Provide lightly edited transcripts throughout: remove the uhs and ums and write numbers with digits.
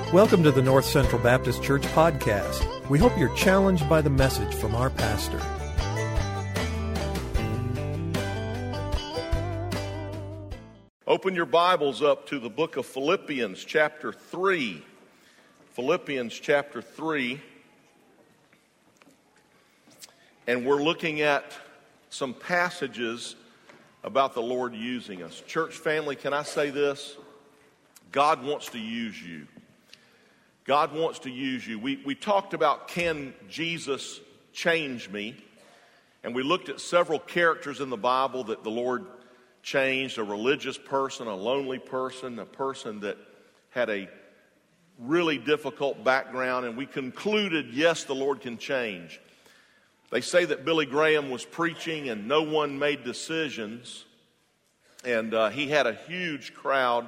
Welcome to the North Central Baptist Church podcast. We hope you're challenged by the message from our pastor. Open your Bibles up to the book of Philippians chapter 3. Philippians chapter 3. And we're looking at some passages about the Lord using us. Church family, can I say this? God wants to use you. God wants to use you. We talked about, can Jesus change me? And we looked at several characters in the Bible that the Lord changed: a religious person, a lonely person, a person that had a really difficult background. And we concluded, yes, the Lord can change. They say that Billy Graham was preaching and no one made decisions. And he had a huge crowd.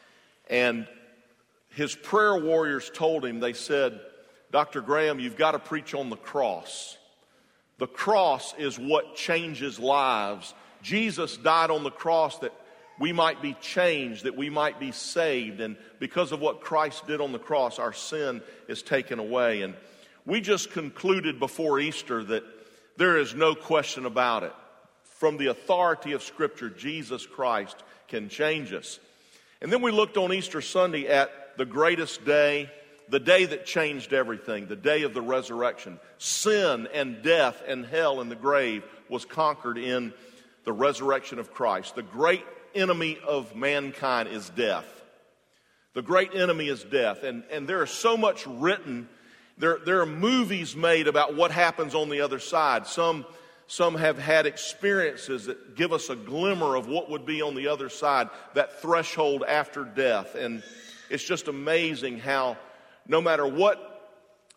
And his prayer warriors told him, they said, Dr. Graham, you've got to preach on the cross. The cross is what changes lives. Jesus died on the cross that we might be changed, that we might be saved. And because of what Christ did on the cross, our sin is taken away. And we just concluded before Easter that there is no question about it. From the authority of Scripture, Jesus Christ can change us. And then we looked on Easter Sunday at the greatest day, the day that changed everything, the day of the resurrection. Sin and death and hell and the grave was conquered in the resurrection of Christ. The great enemy of mankind is death. The great enemy is death. And there is so much written. There are movies made about what happens on the other side. Some have had experiences that give us a glimmer of what would be on the other side, that threshold after death. And it's just amazing how no matter what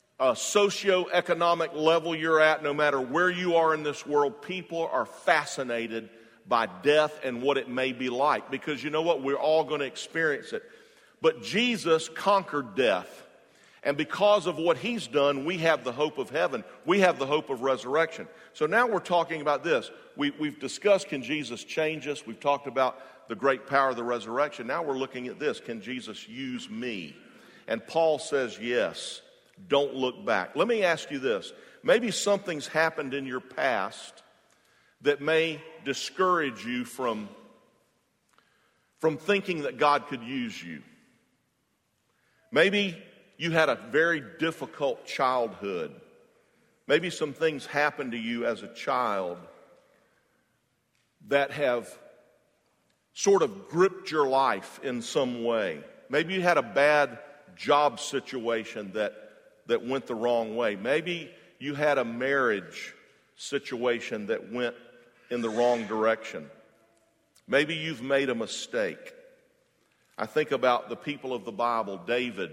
socioeconomic level you're at, no matter where you are in this world, people are fascinated by death and what it may be like. Because you know what? We're all going to experience it. But Jesus conquered death. And because of what he's done, we have the hope of heaven. We have the hope of resurrection. So now we're talking about this. We've discussed, can Jesus change us? We've talked about the great power of the resurrection. Now we're looking at this. Can Jesus use me? And Paul says, yes. Don't look back. Let me ask you this. Maybe something's happened in your past that may discourage you from thinking that God could use you. Maybe you had a very difficult childhood. Maybe some things happened to you as a child that have sort of gripped your life in some way. Maybe you had a bad job situation that went the wrong way. Maybe you had a marriage situation that went in the wrong direction. Maybe you've made a mistake. I think about the people of the Bible, David,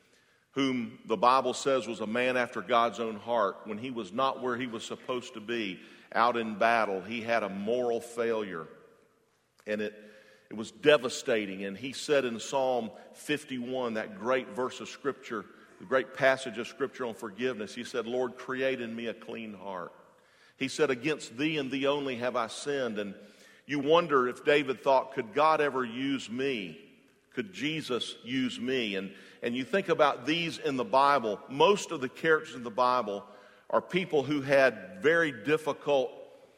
whom the Bible says was a man after God's own heart. When he was not where he was supposed to be, out in battle, he had a moral failure. And it was devastating. And he said in Psalm 51, that great verse of Scripture, the great passage of Scripture on forgiveness, he said, Lord, create in me a clean heart. He said, against thee and thee only have I sinned. And you wonder if David thought, could God ever use me? Could Jesus use me? And you think about these in the Bible. Most of the characters in the Bible are people who had very difficult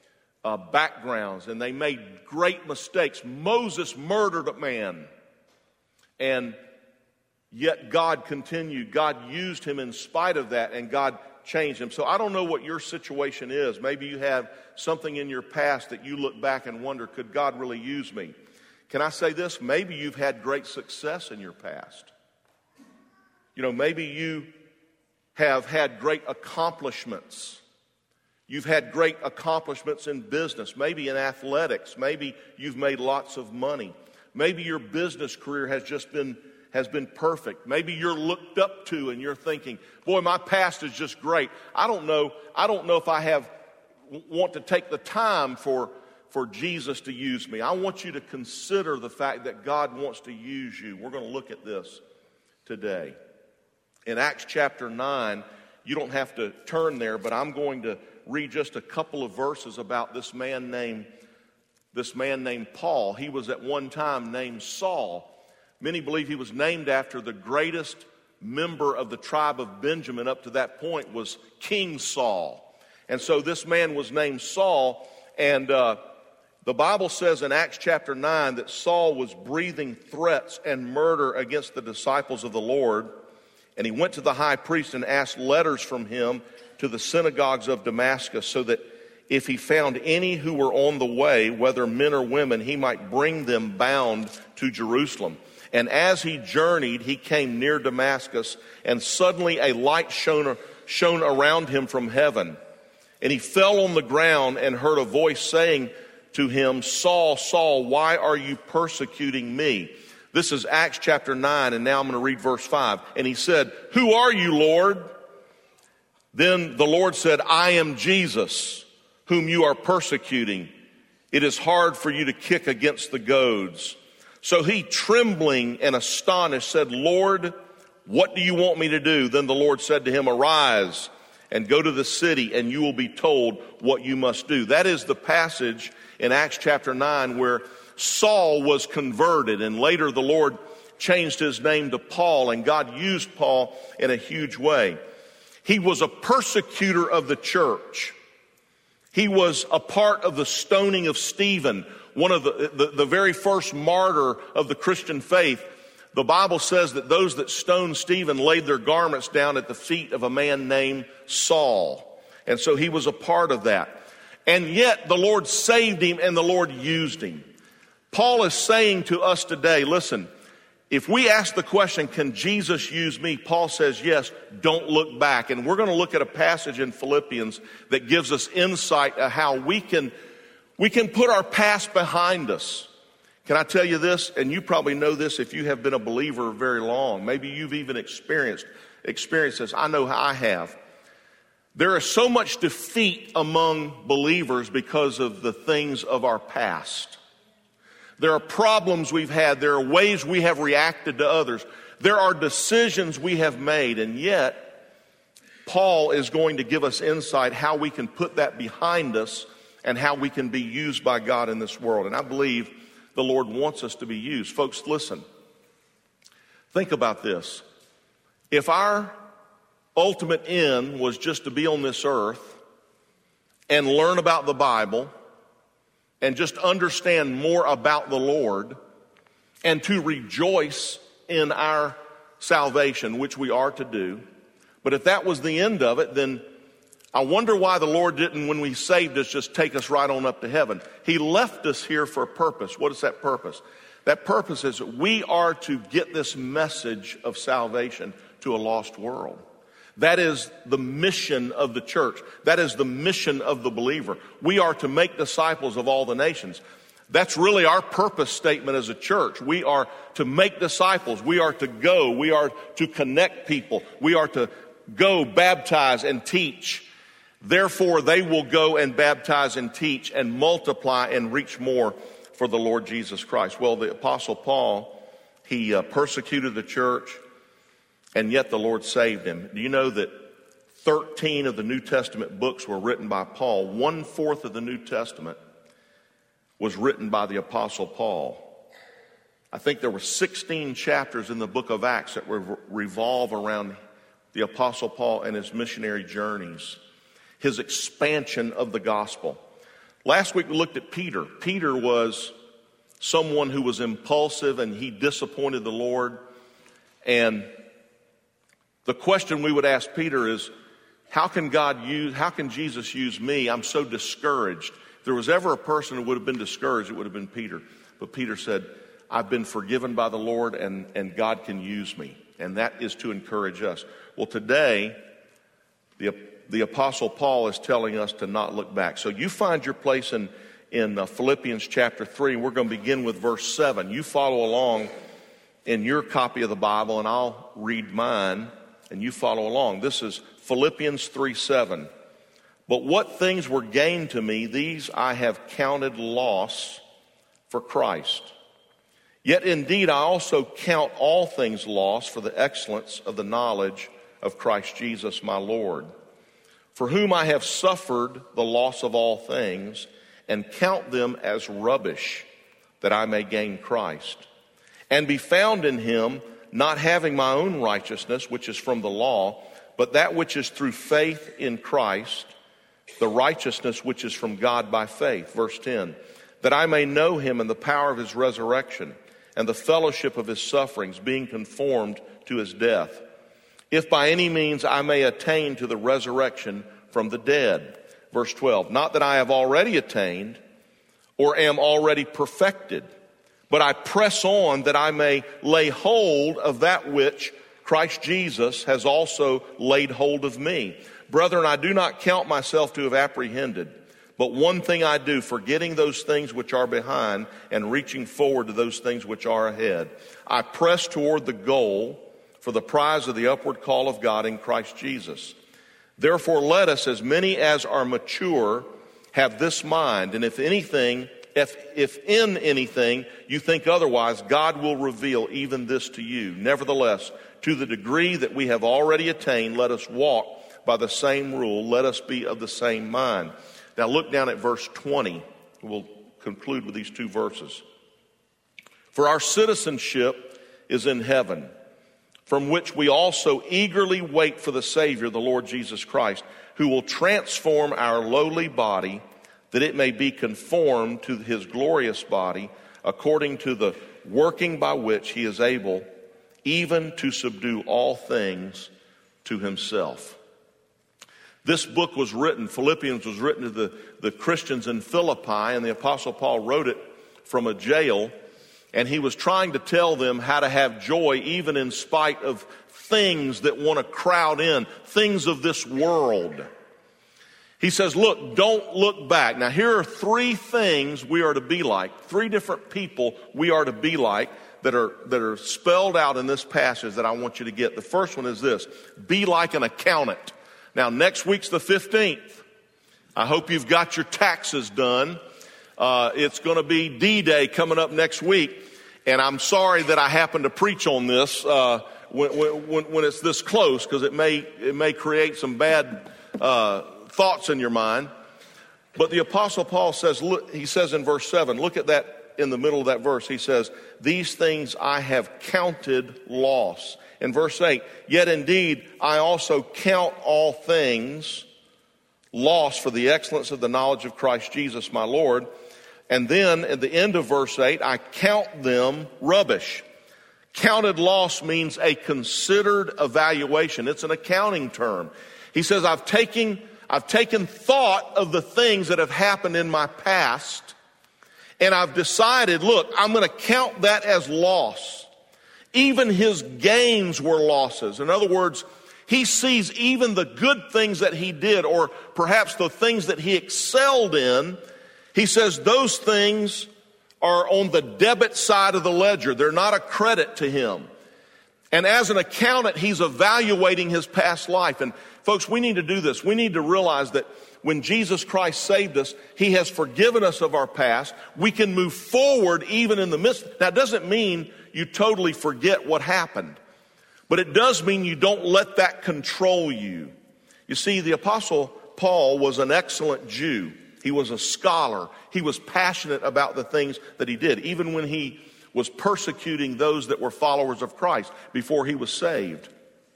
backgrounds, and they made great mistakes. Moses murdered a man, and yet God continued. God used him in spite of that, and God changed him. So I don't know what your situation is. Maybe you have something in your past that you look back and wonder, could God really use me? Can I say this? Maybe you've had great success in your past. You know, maybe you have had great accomplishments. You've had great accomplishments in business, maybe in athletics. Maybe you've made lots of money. Maybe your business career has been perfect. Maybe you're looked up to and you're thinking, boy, my past is just great. I don't know if I want to take the time for Jesus to use me. I want you to consider the fact that God wants to use you. We're going to look at this today. In Acts chapter 9, you don't have to turn there, but I'm going to read just a couple of verses about this man named Paul. He was at one time named Saul. Many believe he was named after the greatest member of the tribe of Benjamin up to that point was King Saul. And so this man was named Saul, and the Bible says in Acts chapter 9 that Saul was breathing threats and murder against the disciples of the Lord. And he went to the high priest and asked letters from him to the synagogues of Damascus, so that if he found any who were on the way, whether men or women, he might bring them bound to Jerusalem. And as he journeyed, he came near Damascus, and suddenly a light shone around him from heaven. And he fell on the ground and heard a voice saying to him, Saul, Saul, why are you persecuting me? This is Acts chapter 9, and now I'm going to read verse 5. And he said, who are you, Lord? Then the Lord said, I am Jesus, whom you are persecuting. It is hard for you to kick against the goads. So he, trembling and astonished, said, Lord, what do you want me to do? Then the Lord said to him, arise and go to the city, and you will be told what you must do. That is the passage in Acts chapter 9 where Saul was converted, and later the Lord changed his name to Paul, and God used Paul in a huge way. He was a persecutor of the church. He was a part of the stoning of Stephen, one of the very first martyr of the Christian faith. The Bible says that those that stoned Stephen laid their garments down at the feet of a man named Saul. And so he was a part of that. And yet the Lord saved him and the Lord used him. Paul is saying to us today, listen, if we ask the question, can Jesus use me? Paul says, yes, don't look back. And we're going to look at a passage in Philippians that gives us insight of how we can put our past behind us. Can I tell you this? And you probably know this if you have been a believer very long. Maybe you've even experienced this. I know how I have. There is so much defeat among believers because of the things of our past. There are problems we've had. There are ways we have reacted to others. There are decisions we have made. And yet, Paul is going to give us insight how we can put that behind us and how we can be used by God in this world. And I believe the Lord wants us to be used. Folks, listen. Think about this. If our ultimate end was just to be on this earth and learn about the Bible and just understand more about the Lord and to rejoice in our salvation, which we are to do. But if that was the end of it, then I wonder why the Lord didn't, when we saved us, just take us right on up to heaven. He left us here for a purpose. What is that purpose? That purpose is that we are to get this message of salvation to a lost world. That is the mission of the church. That is the mission of the believer. We are to make disciples of all the nations. That's really our purpose statement as a church. We are to make disciples. We are to go. We are to connect people. We are to go, baptize, and teach. Therefore, they will go and baptize and teach and multiply and reach more for the Lord Jesus Christ. Well, the Apostle Paul, he persecuted the church, and yet the Lord saved him. Do you know that 13 of the New Testament books were written by Paul? 1/4 of the New Testament was written by the Apostle Paul. I think there were 16 chapters in the book of Acts that revolve around the Apostle Paul and his missionary journeys, his expansion of the gospel. Last week we looked at Peter. Peter was someone who was impulsive and he disappointed the Lord. And the question we would ask Peter is, how can Jesus use me? I'm so discouraged. If there was ever a person who would have been discouraged, it would have been Peter. But Peter said, I've been forgiven by the Lord and God can use me. And that is to encourage us. Well, today, the Apostle Paul is telling us to not look back. So you find your place in Philippians chapter 3. We're going to begin with verse 7. You follow along in your copy of the Bible, and I'll read mine, and you follow along. This is Philippians 3:7. But what things were gained to me, these I have counted loss for Christ. Yet indeed I also count all things lost for the excellence of the knowledge of Christ Jesus my Lord, for whom I have suffered the loss of all things, and count them as rubbish, that I may gain Christ, and be found in him, not having my own righteousness, which is from the law, but that which is through faith in Christ, the righteousness which is from God by faith. Verse 10, that I may know him and the power of his resurrection and the fellowship of his sufferings, being conformed to his death, if by any means I may attain to the resurrection from the dead. Verse 12, not that I have already attained or am already perfected, but I press on that I may lay hold of that which Christ Jesus has also laid hold of me. Brethren, I do not count myself to have apprehended, but one thing I do, forgetting those things which are behind and reaching forward to those things which are ahead. I press toward the goal for the prize of the upward call of God in Christ Jesus. Therefore, let us, as many as are mature, have this mind, and if in anything you think otherwise, God will reveal even this to you. Nevertheless, to the degree that we have already attained, let us walk by the same rule. Let us be of the same mind. Now look down at verse 20. We'll conclude with these two verses. For our citizenship is in heaven, from which we also eagerly wait for the Savior, the Lord Jesus Christ, who will transform our lowly body, that it may be conformed to his glorious body, according to the working by which he is able even to subdue all things to himself. This book was written, Philippians was written to the Christians in Philippi, and the Apostle Paul wrote it from a jail, and he was trying to tell them how to have joy even in spite of things that want to crowd in, things of this world. He says, look, don't look back. Now here are three things we are to be like, three different people we are to be like that are spelled out in this passage that I want you to get. The first one is this: be like an accountant. Now next week's the 15th. I hope you've got your taxes done. It's going to be D-Day coming up next week, and I'm sorry that I happen to preach on this when it's this close, because it may create some bad thoughts in your mind. But the Apostle Paul says, look, he says in verse 7, look at that in the middle of that verse. He says, these things I have counted loss. In verse 8, yet indeed I also count all things loss for the excellence of the knowledge of Christ Jesus my Lord. And then at the end of verse 8, I count them rubbish. Counted loss means a considered evaluation. It's an accounting term. He says, I've taken thought of the things that have happened in my past, and I've decided, look, I'm going to count that as loss. Even his gains were losses. In other words, he sees even the good things that he did, or perhaps the things that he excelled in. He says those things are on the debit side of the ledger. They're not a credit to him. And as an accountant, he's evaluating his past life. And folks, we need to do this. We need to realize that when Jesus Christ saved us, he has forgiven us of our past. We can move forward even in the midst. Now, it doesn't mean you totally forget what happened, but it does mean you don't let that control you. You see, the Apostle Paul was an excellent Jew. He was a scholar. He was passionate about the things that he did, even when he was persecuting those that were followers of Christ before he was saved.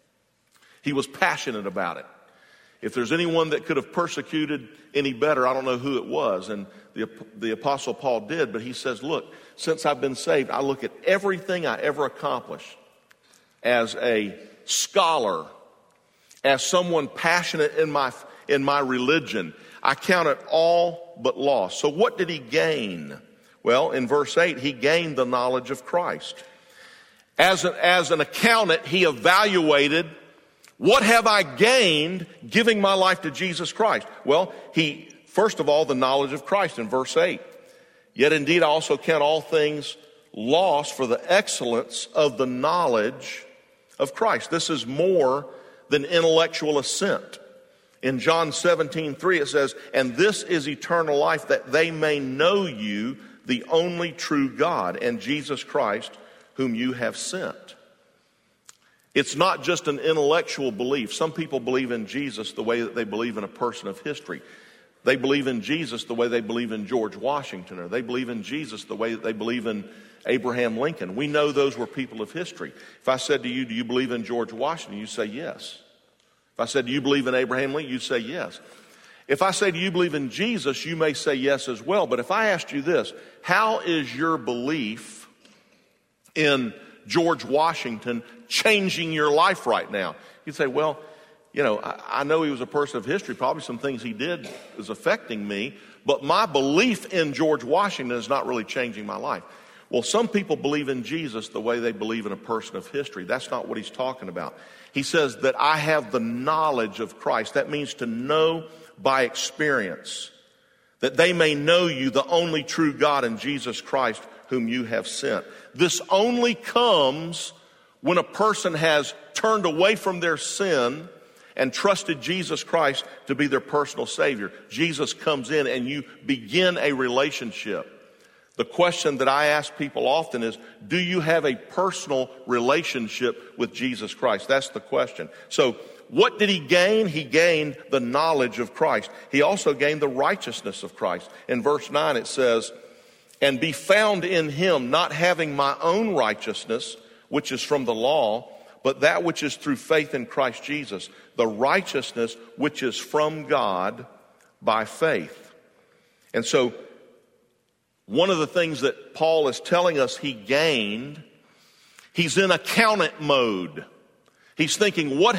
He was passionate about it. If there's anyone that could have persecuted any better, I don't know who it was. And the Apostle Paul did, but he says, look, since I've been saved, I look at everything I ever accomplished as a scholar, as someone passionate in my religion. I count it all but loss. So what did he gain? Well, in verse 8, he gained the knowledge of Christ. As an accountant, he evaluated, what have I gained giving my life to Jesus Christ? Well, first of all, the knowledge of Christ in verse 8. Yet indeed I also count all things loss for the excellence of the knowledge of Christ. This is more than intellectual assent. In John 17:3 it says, and this is eternal life, that they may know you, the only true God, and Jesus Christ, whom you have sent. It's not just an intellectual belief. Some people believe in Jesus the way that they believe in a person of history. They believe in Jesus the way they believe in George Washington, or they believe in Jesus the way that they believe in Abraham Lincoln. We know those were people of history. If I said to you, do you believe in George Washington? You say yes. If I said, do you believe in Abraham Lincoln? You'd say yes. If I say, do you believe in Jesus? You may say yes as well. But if I asked you this, how is your belief in George Washington changing your life right now? You'd say, well, you know, I know he was a person of history. Probably some things he did is affecting me. But my belief in George Washington is not really changing my life. Well, some people believe in Jesus the way they believe in a person of history. That's not what he's talking about. He says that I have the knowledge of Christ. That means to know by experience, that they may know you, the only true God, and Jesus Christ, whom you have sent. This only comes when a person has turned away from their sin and trusted Jesus Christ to be their personal Savior. Jesus comes in and you begin a relationship. The question that I ask people often is, do you have a personal relationship with Jesus Christ? That's the question. So what did he gain? He gained the knowledge of Christ. He also gained the righteousness of Christ. In verse 9 it says, and be found in him, not having my own righteousness, which is from the law, but that which is through faith in Christ Jesus, the righteousness which is from God by faith. And so one of the things that Paul is telling us he gained, he's in accountant mode. He's thinking, what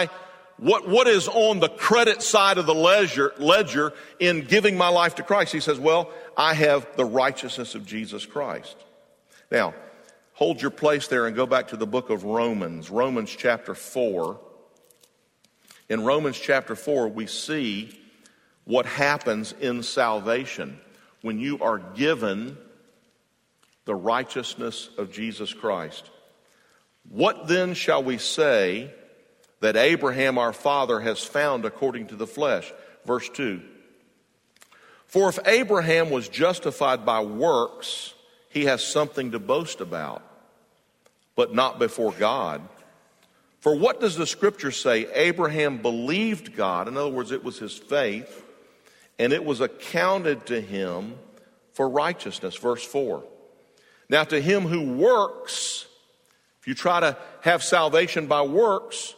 is on the credit side of the ledger in giving my life to Christ? He says, well, I have the righteousness of Jesus Christ. Now, hold your place there and go back to the book of Romans, Romans chapter 4. In Romans chapter 4, we see what happens in salvation when you are given the righteousness of Jesus Christ. What then shall we say that Abraham our father has found according to the flesh? Verse 2. For if Abraham was justified by works, he has something to boast about, but not before God. For what does the scripture say? Abraham believed God. In other words, it was his faith, and it was accounted to him for righteousness. Verse 4. Now to him who works, if you try to have salvation by works,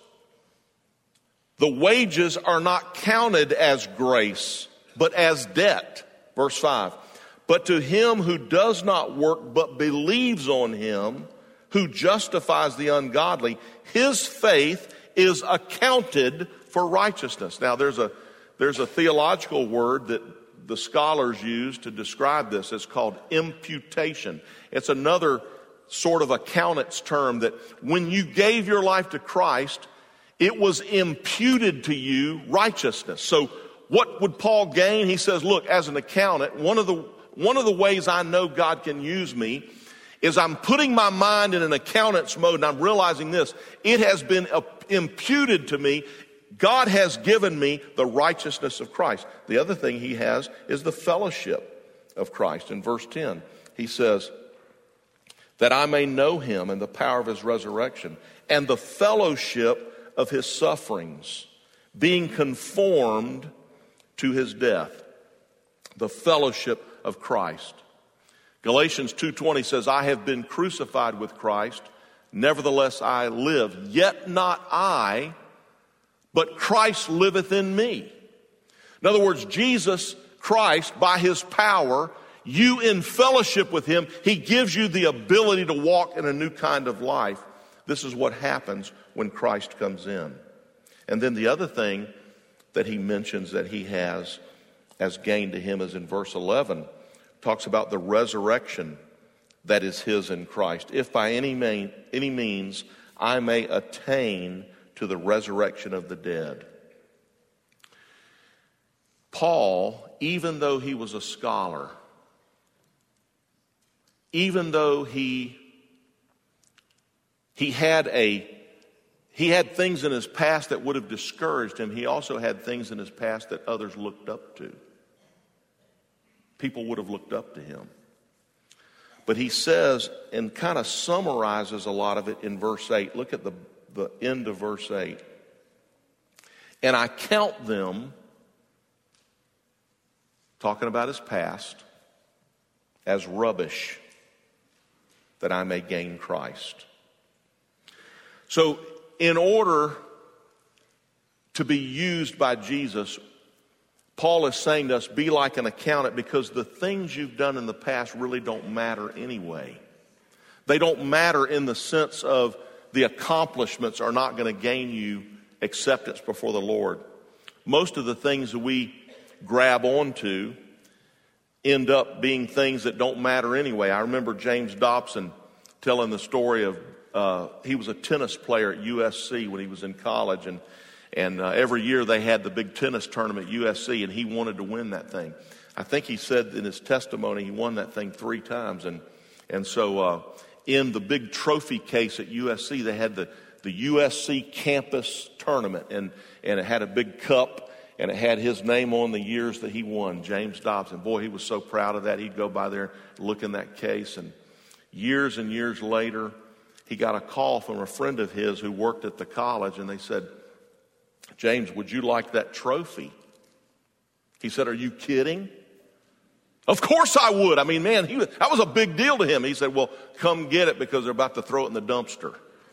the wages are not counted as grace, but as debt. Verse 5. But to him who does not work, but believes on him who justifies the ungodly, his faith is accounted for righteousness. Now there's a theological word that the scholars use to describe this. It's called imputation. It's another sort of accountant's term that when you gave your life to Christ, it was imputed to you righteousness. So what would Paul gain? He says, look, as an accountant, one of the ways I know God can use me is I'm putting my mind in an accountant's mode, and I'm realizing this. It has been imputed to me. God has given me the righteousness of Christ. The other thing he has is the fellowship of Christ. In verse 10, he says, that I may know him and the power of his resurrection and the fellowship of his sufferings, being conformed to his death. The fellowship of Christ. Galatians 2:20 says, I have been crucified with Christ, nevertheless I live, yet not I, but Christ liveth in me. In other words, Jesus Christ, by his power, you in fellowship with him, he gives you the ability to walk in a new kind of life. This is what happens when Christ comes in. And then the other thing that he mentions that he has as gain to him is in verse 11. Talks about the resurrection that is his in Christ. If by any means I may attain to the resurrection of the dead. Paul, even though he was a scholar, even though he had things in his past that would have discouraged him, he also had things in his past that others looked up to. People would have looked up to him. But he says, and kind of summarizes a lot of it in verse 8. Look at the end of verse 8. And I count them, talking about his past, as rubbish. that I may gain Christ. So in order to be used by Jesus, Paul is saying to us, be like an accountant, because the things you've done in the past really don't matter anyway. They don't matter in the sense of the accomplishments are not going to gain you acceptance before the Lord. Most of the things that we grab onto end up being things that don't matter anyway. I remember James Dobson telling the story of he was a tennis player at USC when he was in college, and every year they had the big tennis tournament at USC, and he wanted to win that thing. I think he said in his testimony he won that thing 3 times, and so in the big trophy case at USC they had the USC campus tournament, and it had a big cup. And it had his name on the years that he won, James Dobson. Boy, he was so proud of that. He'd go by there, look in that case. And years later, he got a call from a friend of his who worked at the college. And they said, James, would you like that trophy? He said, are you kidding? Of course I would. I mean, man, that was a big deal to him. He said, well, come get it because they're about to throw it in the dumpster.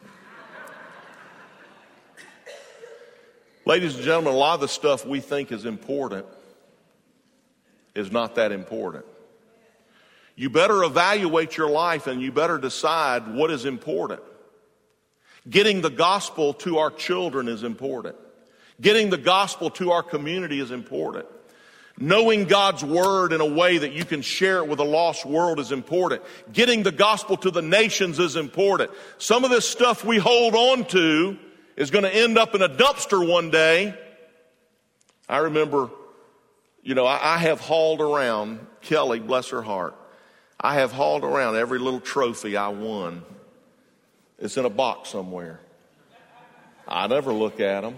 Ladies and gentlemen, a lot of the stuff we think is important is not that important. You better evaluate your life and you better decide what is important. Getting the gospel to our children is important. Getting the gospel to our community is important. Knowing God's word in a way that you can share it with a lost world is important. Getting the gospel to the nations is important. Some of this stuff we hold on to is going to end up in a dumpster one day. I remember, I have hauled around, Kelly, bless her heart, I have hauled around every little trophy I won. It's in a box somewhere. I never look at them.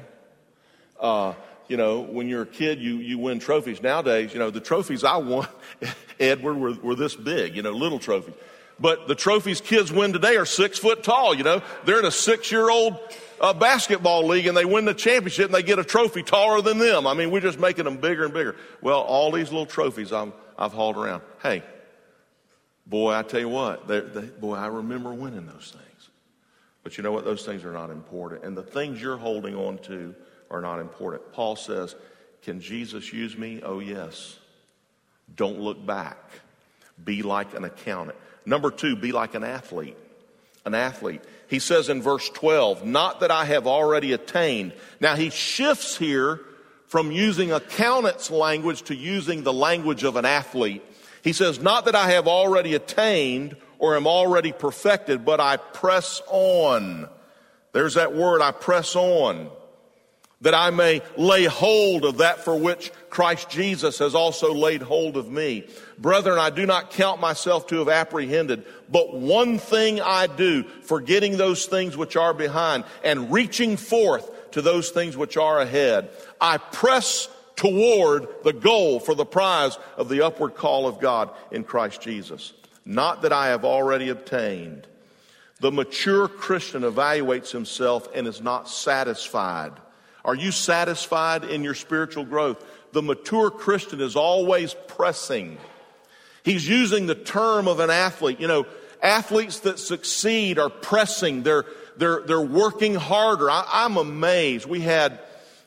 When you're a kid, you win trophies. Nowadays, the trophies I won, Edward, were this big, little trophies. But the trophies kids win today are 6 foot tall, They're in a 6-year-old basketball league and they win the championship and they get a trophy taller than them. I mean, we're just making them bigger and bigger. Well, all these little trophies I've hauled around. Hey, boy, I tell you what, boy, I remember winning those things. But you know what? Those things are not important. And the things you're holding on to are not important. Paul says, can Jesus use me? Oh, yes. Don't look back. Be like an accountant. Number 2, be like an athlete. An athlete. He says in verse 12, not that I have already attained. Now he shifts here from using accountant's language to using the language of an athlete. He says, not that I have already attained or am already perfected, but I press on. There's that word, I press on, that I may lay hold of that for which Christ Jesus has also laid hold of me. Brethren, I do not count myself to have apprehended, but one thing I do, forgetting those things which are behind and reaching forth to those things which are ahead. I press toward the goal for the prize of the upward call of God in Christ Jesus. Not that I have already obtained. The mature Christian evaluates himself and is not satisfied. Are you satisfied in your spiritual growth? The mature Christian is always pressing. He's using the term of an athlete. Athletes that succeed are pressing. They're working harder. I'm amazed. We had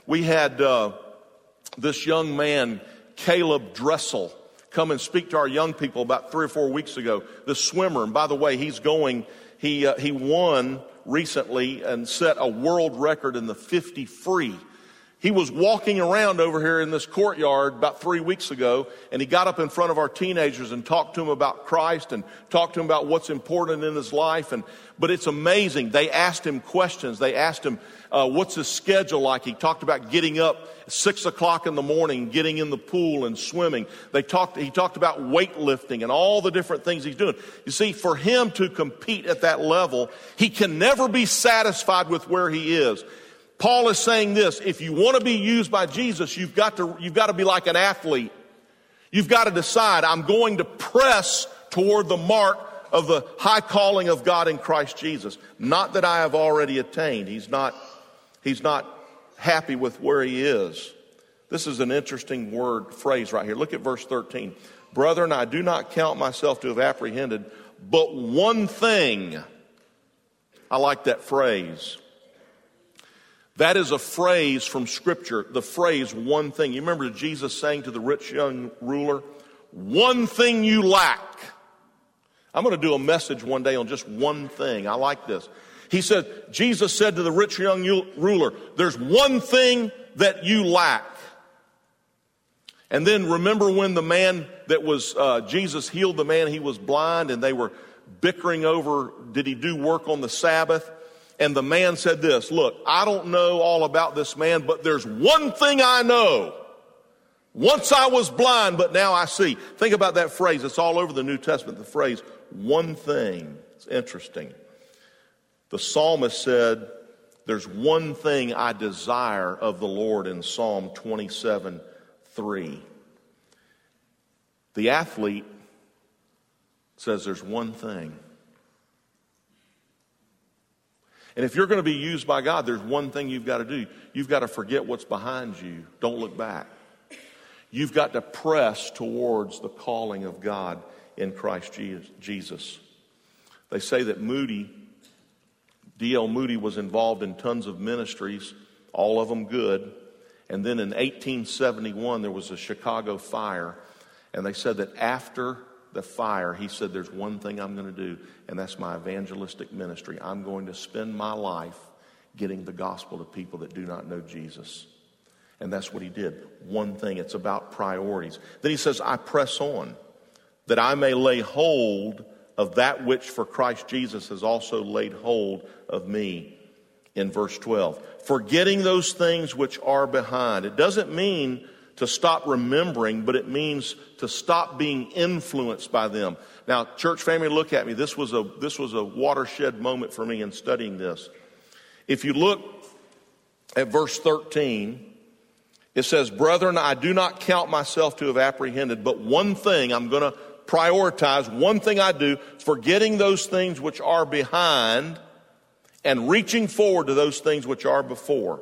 this young man, Caleb Dressel, come and speak to our young people about 3 or 4 weeks ago. The swimmer, and by the way, he won recently and set a world record in the 50 free. He was walking around over here in this courtyard about 3 weeks ago, and he got up in front of our teenagers and talked to them about Christ and talked to them about what's important in his life. But it's amazing. They asked him questions. They asked him, what's his schedule like? He talked about getting up at 6 o'clock in the morning, getting in the pool and swimming. He talked about weightlifting and all the different things he's doing. You see, for him to compete at that level, he can never be satisfied with where he is. Paul is saying this, if you want to be used by Jesus, you've got to be like an athlete. You've got to decide, I'm going to press toward the mark of the high calling of God in Christ Jesus. Not that I have already attained. He's not happy with where he is. This is an interesting phrase right here. Look at verse 13. Brethren, I do not count myself to have apprehended, but one thing. I like that phrase. That is a phrase from Scripture, the phrase one thing. You remember Jesus saying to the rich young ruler, one thing you lack. I'm going to do a message one day on just one thing. I like this. Jesus said to the rich young ruler, there's one thing that you lack. And then remember when the man that was, Jesus healed the man, he was blind, and they were bickering over, did he do work on the Sabbath? And the man said this, look, I don't know all about this man, but there's one thing I know. Once I was blind, but now I see. Think about that phrase. It's all over the New Testament, the phrase, one thing. It's interesting. The psalmist said, there's one thing I desire of the Lord in Psalm 27:3. The athlete says there's one thing. And if you're going to be used by God, there's one thing you've got to do. You've got to forget what's behind you. Don't look back. You've got to press towards the calling of God in Christ Jesus. They say that D.L. Moody was involved in tons of ministries, all of them good. And then in 1871, there was a Chicago fire. And they said that after the fire, he said, there's one thing I'm going to do, and that's my evangelistic ministry. I'm going to spend my life getting the gospel to people that do not know Jesus. And that's what he did. One thing. It's about priorities. Then he says, I press on, that I may lay hold of that which for Christ Jesus has also laid hold of me. In verse 12. Forgetting those things which are behind. It doesn't mean to stop remembering, but it means to stop being influenced by them. Now, church family, look at me. This was a watershed moment for me in studying this. If you look at verse 13, it says, brethren, I do not count myself to have apprehended, but one thing I'm going to prioritize, one thing I do, forgetting those things which are behind and reaching forward to those things which are before.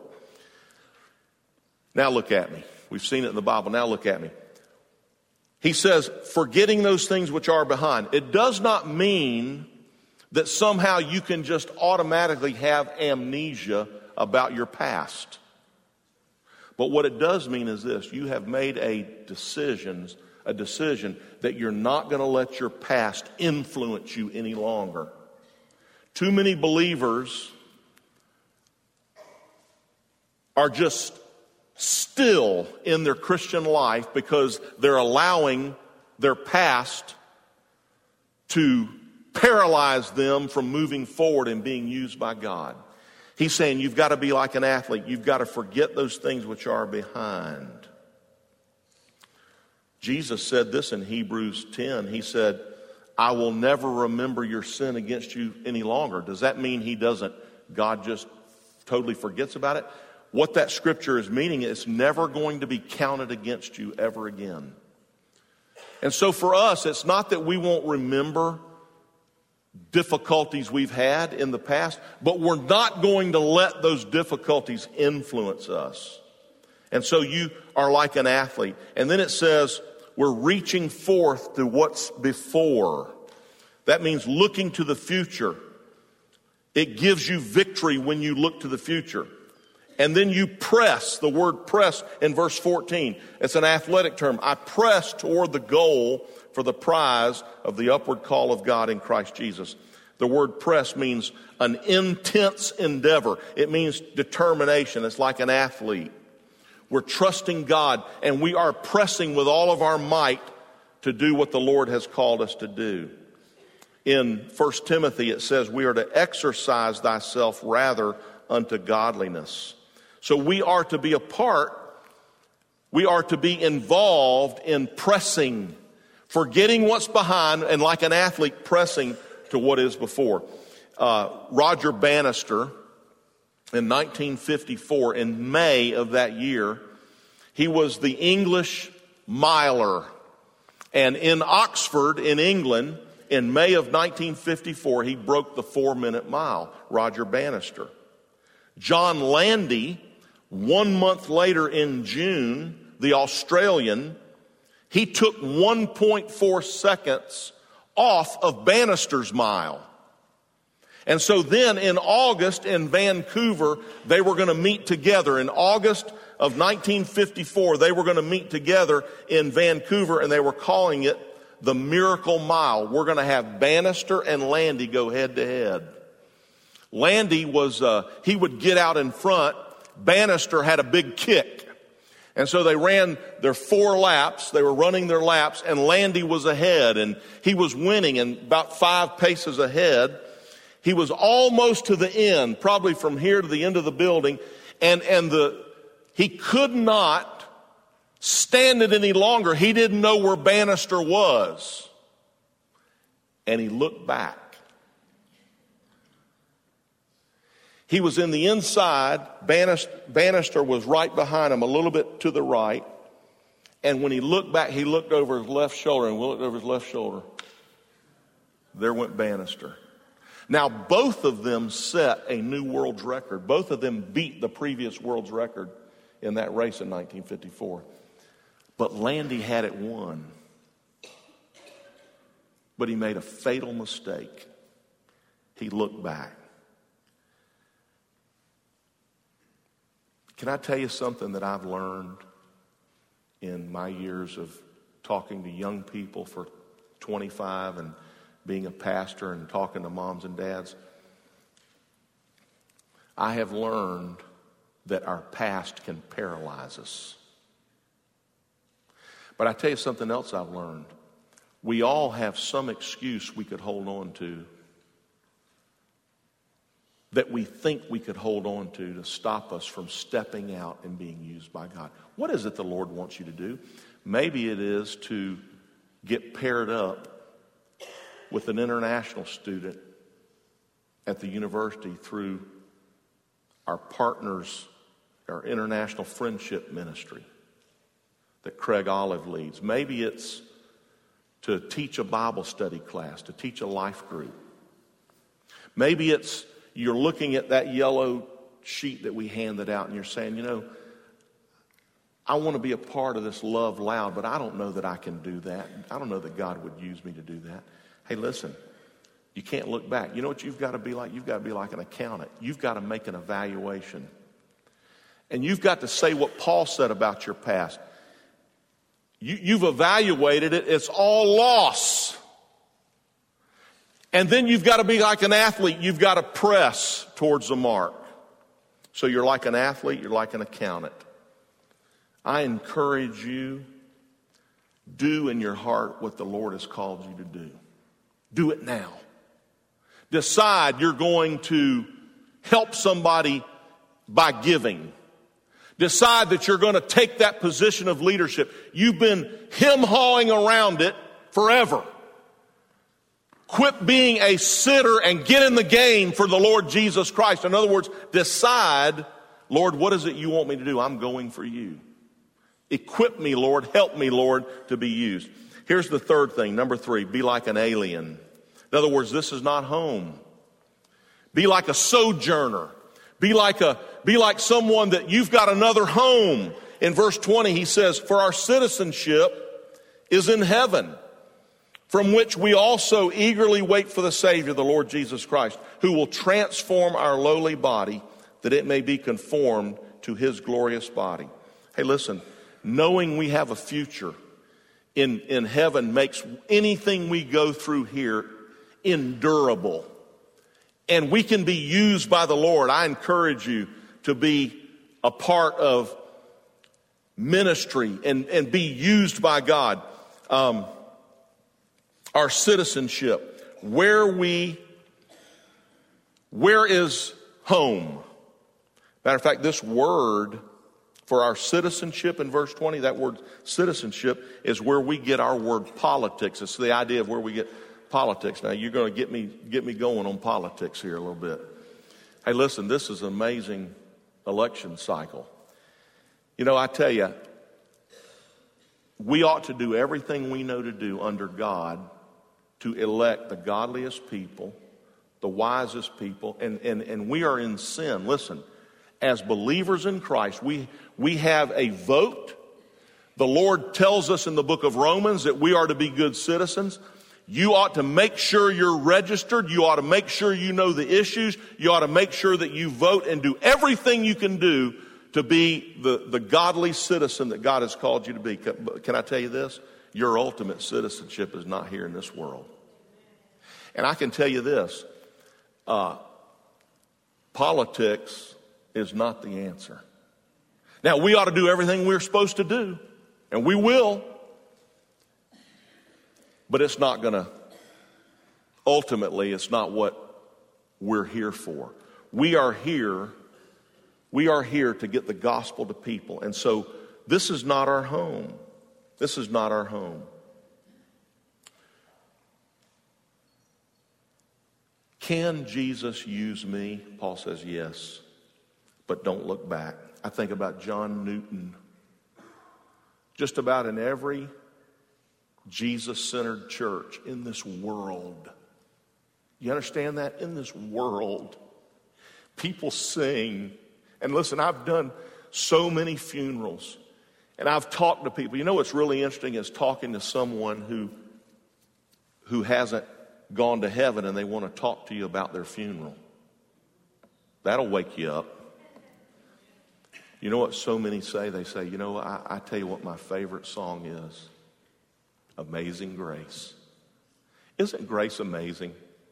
Now look at me. We've seen it in the Bible. Now look at me. He says, forgetting those things which are behind. It does not mean that somehow you can just automatically have amnesia about your past. But what it does mean is this. You have made a decision that you're not going to let your past influence you any longer. Too many believers are just still in their Christian life because they're allowing their past to paralyze them from moving forward and being used by God. He's saying you've got to be like an athlete. You've got to forget those things which are behind. Jesus said this in Hebrews 10. He said, I will never remember your sin against you any longer. Does that mean God just totally forgets about it? What that scripture is meaning is it's never going to be counted against you ever again. And so for us, it's not that we won't remember difficulties we've had in the past, but we're not going to let those difficulties influence us. And so you are like an athlete. And then it says we're reaching forth to what's before. That means looking to the future. It gives you victory when you look to the future. And then you press, the word press in verse 14. It's an athletic term. I press toward the goal for the prize of the upward call of God in Christ Jesus. The word press means an intense endeavor. It means determination. It's like an athlete. We're trusting God and we are pressing with all of our might to do what the Lord has called us to do. In 1 Timothy it says we are to exercise thyself rather unto godliness. So we are to be a part, we are to be involved in pressing, forgetting what's behind, and like an athlete pressing to what is before. Roger Bannister, in 1954, in May of that year, he was the English miler. And in Oxford, in England, in May of 1954, he broke the 4-minute mile, Roger Bannister. John Landy, 1 month later in June, the Australian, he took 1.4 seconds off of Bannister's Mile. And so then in August in Vancouver, they were going to meet together. In August of 1954, they were going to meet together in Vancouver, and they were calling it the Miracle Mile. We're going to have Bannister and Landy go head to head. Landy he would get out in front. Bannister had a big kick. And so they ran their 4 laps. They were running their laps, and Landy was ahead, and he was winning, and about 5 paces ahead. He was almost to the end, probably from here to the end of the building, and he could not stand it any longer. He didn't know where Bannister was. And he looked back. He was in the inside. Bannister was right behind him, a little bit to the right. And when he looked back, he looked over his left shoulder, and looked over his left shoulder. There went Bannister. Now, both of them set a new world's record. Both of them beat the previous world's record in that race in 1954. But Landy had it won. But he made a fatal mistake. He looked back. Can I tell you something that I've learned in my years of talking to young people for 25 and being a pastor and talking to moms and dads? I have learned that our past can paralyze us. But I tell you something else I've learned. We all have some excuse we could hold on to, that we think we could hold on to stop us from stepping out and being used by God. What is it the Lord wants you to do? Maybe it is to get paired up with an international student at the university through our partners, our international friendship ministry that Craig Olive leads. Maybe it's to teach a Bible study class, to teach a life group. Maybe it's you're looking at that yellow sheet that we handed out and you're saying, I want to be a part of this Love Loud, but I don't know that I can do that. I don't know that God would use me to do that. Hey, listen, you can't look back. You know what you've got to be like? You've got to be like an accountant. You've got to make an evaluation. And you've got to say what Paul said about your past. You've evaluated it. It's all loss. And then you've got to be like an athlete. You've got to press towards the mark. So you're like an athlete. You're like an accountant. I encourage you, do in your heart what the Lord has called you to do. Do it now. Decide you're going to help somebody by giving. Decide that you're going to take that position of leadership. You've been hem-hawing around it forever. Quit being a sitter and get in the game for the Lord Jesus Christ. In other words, decide, Lord, what is it you want me to do? I'm going for you. Equip me, Lord. Help me, Lord, to be used. Here's the third thing. Number 3, be like an alien. In other words, this is not home. Be like a sojourner. Be like someone that you've got another home. In verse 20, he says, for our citizenship is in heaven, from which we also eagerly wait for the Savior, the Lord Jesus Christ, who will transform our lowly body that it may be conformed to his glorious body. Hey, listen, knowing we have a future in heaven makes anything we go through here endurable. And we can be used by the Lord. I encourage you to be a part of ministry and be used by God. Our citizenship, where is home? Matter of fact, this word for our citizenship in verse 20, that word citizenship is where we get our word politics. It's the idea of where we get politics. Now, you're going to get me going on politics here a little bit. Hey, listen, this is an amazing election cycle. I tell you, we ought to do everything we know to do under God to elect the godliest people, the wisest people, and we are in sin. Listen, as believers in Christ, we have a vote. The Lord tells us in the book of Romans that we are to be good citizens. You ought to make sure you're registered. You ought to make sure you know the issues. You ought to make sure that you vote and do everything you can do to be the godly citizen that God has called you to be. Can I tell you this? Your ultimate citizenship is not here in this world. And I can tell you this, politics is not the answer. Now, we ought to do everything we're supposed to do, and we will, but it's not going to, ultimately, it's not what we're here for. We are here to get the gospel to people, and so this is not our home. This is not our home. Can Jesus use me? Paul says yes, but don't look back. I think about John Newton. Just about in every Jesus-centered church in this world, you understand that? In this world, people sing. And listen, I've done so many funerals, and I've talked to people. You know what's really interesting is talking to someone who hasn't gone to heaven and they want to talk to you about their funeral. That'll wake you up. You know what so many say? They say, you know, I tell you what my favorite song is. Amazing Grace. Isn't grace amazing?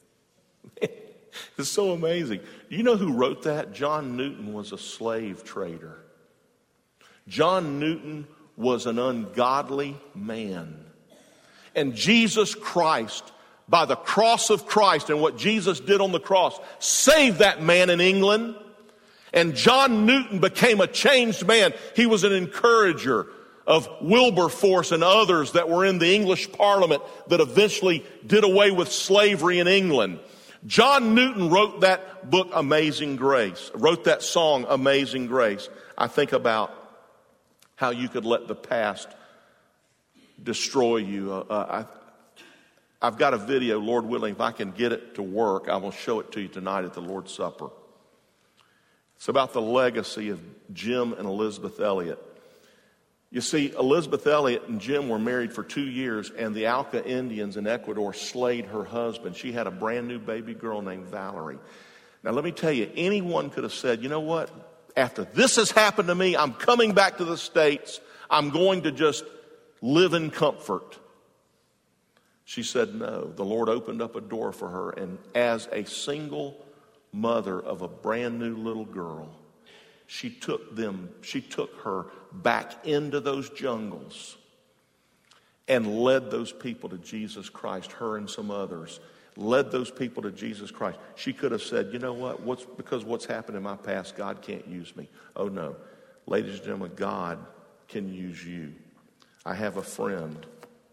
It's so amazing. You know who wrote that? John Newton was a slave trader. John Newton was an ungodly man. And Jesus Christ, by the cross of Christ and what Jesus did on the cross, saved that man in England. And John Newton became a changed man. He was an encourager of Wilberforce and others that were in the English Parliament that eventually did away with slavery in England. John Newton wrote that book, Amazing Grace, wrote that song, Amazing Grace. I think about how you could let the past destroy you. I've got a video, Lord willing, if I can get it to work, I will show it to you tonight at the Lord's Supper. It's about the legacy of Jim and Elizabeth Elliot. You see, Elizabeth Elliot and Jim were married for 2 years, and the Auca Indians in Ecuador slayed her husband. She had a brand new baby girl named Valerie. Now, let me tell you, anyone could have said, you know what? After this has happened to me, I'm coming back to the States. I'm going to just live in comfort. She said no. The Lord opened up a door for her, and as a single mother of a brand new little girl, she took her back into those jungles and led those people to Jesus Christ. Her and some others led those people to Jesus Christ. She could have said, you know what, because what's happened in my past, God can't use me. Oh no, ladies and gentlemen, God can use you. I have a friend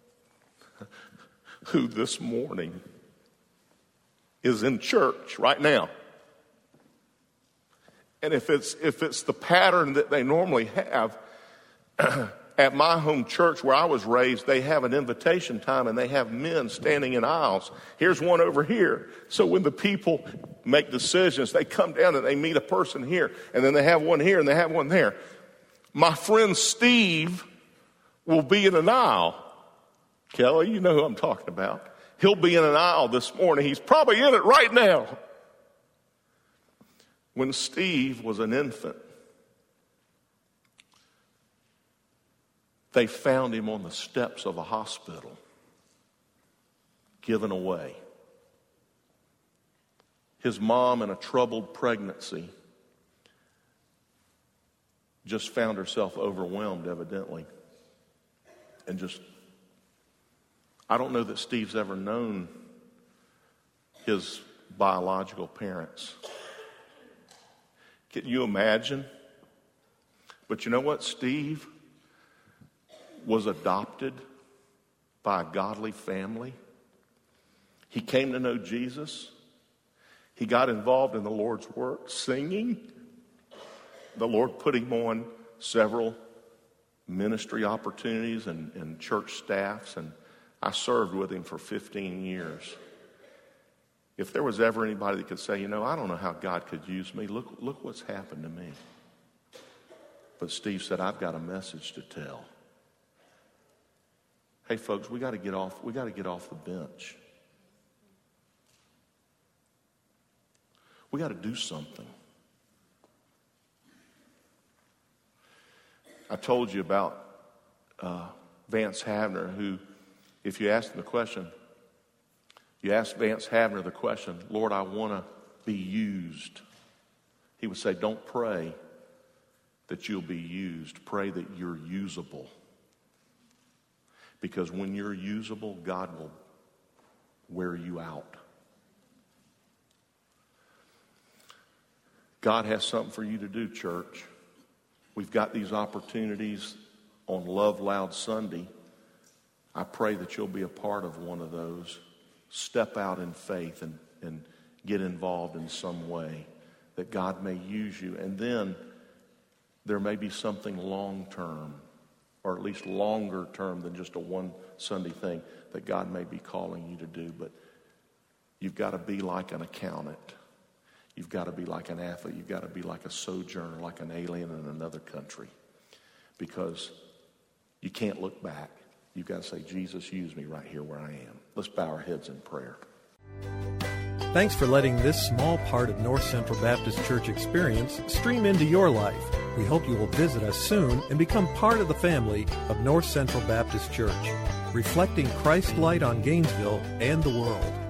who this morning is in church right now. And if it's the pattern that they normally have, at my home church where I was raised, they have an invitation time and they have men standing in aisles. Here's one over here. So when the people make decisions, they come down and they meet a person here, and then they have one here and they have one there. My friend Steve will be in an aisle. Kelly, you know who I'm talking about. He'll be in an aisle this morning. He's probably in it right now. When Steve was an infant, they found him on the steps of a hospital, given away. His mom, in a troubled pregnancy, just found herself overwhelmed, evidently. And I don't know that Steve's ever known his biological parents. Can you imagine? But you know what? Steve was adopted by a godly family. He came to know Jesus. He got involved in the Lord's work, singing. The Lord put him on several ministry opportunities and church staffs, and I served with him for 15 years. If there was ever anybody that could say, you know, I don't know how God could use me. Look what's happened to me. But Steve said, I've got a message to tell. Hey, folks, we got to get off the bench. We got to do something. I told you about Vance Havner, who, if you ask him the question, you ask Vance Havner the question, Lord, I want to be used. He would say, don't pray that you'll be used. Pray that you're usable. Because when you're usable, God will wear you out. God has something for you to do, church. We've got these opportunities on Love Loud Sunday. I pray that you'll be a part of one of those. Step out in faith and get involved in some way that God may use you. And then there may be something long-term, or at least longer term than just a one Sunday thing that God may be calling you to do. But you've got to be like an accountant. You've got to be like an athlete. You've got to be like a sojourner, like an alien in another country. Because you can't look back. You've got to say, Jesus, use me right here where I am. Let's bow our heads in prayer. Thanks for letting this small part of North Central Baptist Church experience stream into your life. We hope you will visit us soon and become part of the family of North Central Baptist Church, reflecting Christ's light on Gainesville and the world.